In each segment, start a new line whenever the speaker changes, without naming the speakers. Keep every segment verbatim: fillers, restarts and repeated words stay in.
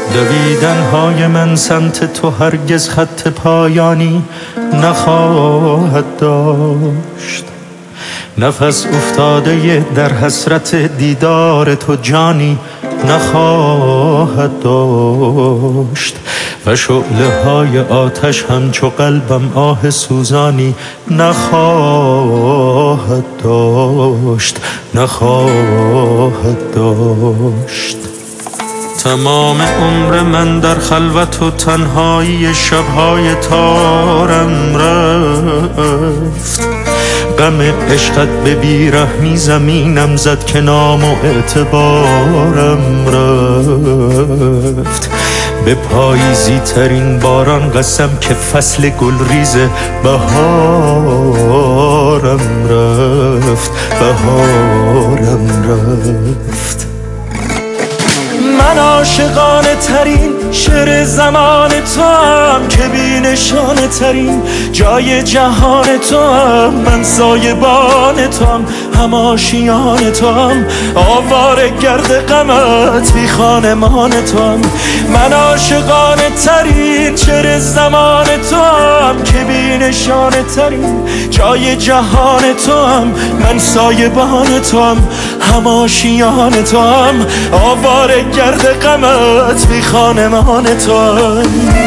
دویدنهای من سمت تو هرگز خط پایانی نخواهد داشت. نفس افتاده در حسرت دیدار تو جانی نخواهد داشت. و شعله های آتش همچو قلبم آه سوزانی نخواهد داشت نخواهد داشت. تمام عمر من در خلوت و تنهایی شبهای تارم رفت. غم عشقت به بیرحمی زمینم زد که نام و اعتبارم رفت. به پاییزی ترین باران قسم که فصل گلریز بهارم رفت بهارم رفت. من عاشقانه ترین شعر زمان تو هم که بی نشانه ترین جای جهان تو هم. من سایبان تو هم هم آشیان تو هم آواره گرد غمت بی خانمان تو هم. من عاشقانه ترین شعر زمان تو هم که بی نشانه ترین جای جهان تو هم. من سایبان تو هم هم آشیان تو هم آواره گرد غمت بی خانمان تو هم.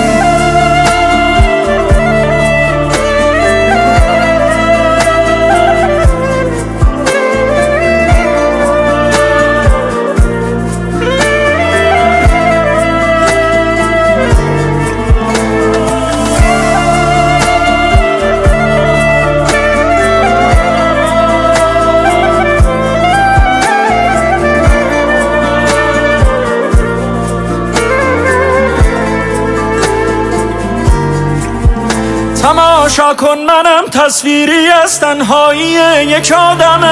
تماشا کن منم تصویری از تنهایی یک آدم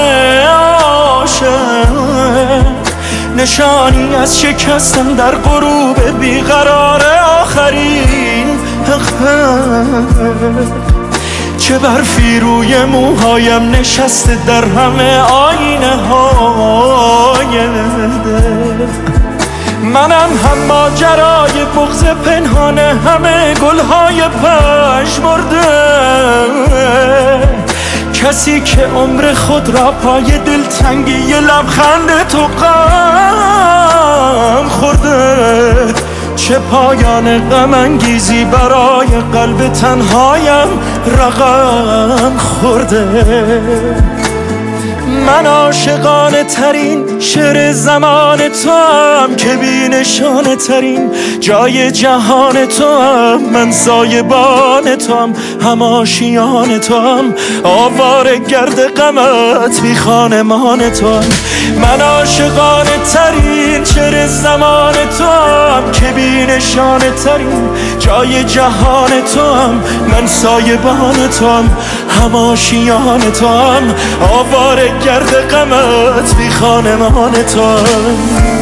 عاشق، نشانی از شکستن در غروب بیقرار آخرین چه برفی روی موهایم نشسته در همه آینه های دل. منم هم ماجرای بغض پنهانه همه گلهای پژمرده، کسی که عمر خود را پای دلتنگی لبخند تو غم خورده. چه پایان غم انگیزی برای قلب تنهایم رقم خورده. من عاشقانه ترین شعر زمان تو هم که بی نشانه ترین جای جهان تو هم. من سایبان تو هم هم آشیان تو هم آواره گرد غمت بی خانمان تو هم. من عاشقانه ترین شعر زمان تو هم که بی نشانه ترین جای جهان تو هم. من سایبان تو هم هم آشیان تو هم آواره گرد غمت بی خانمان تو هم.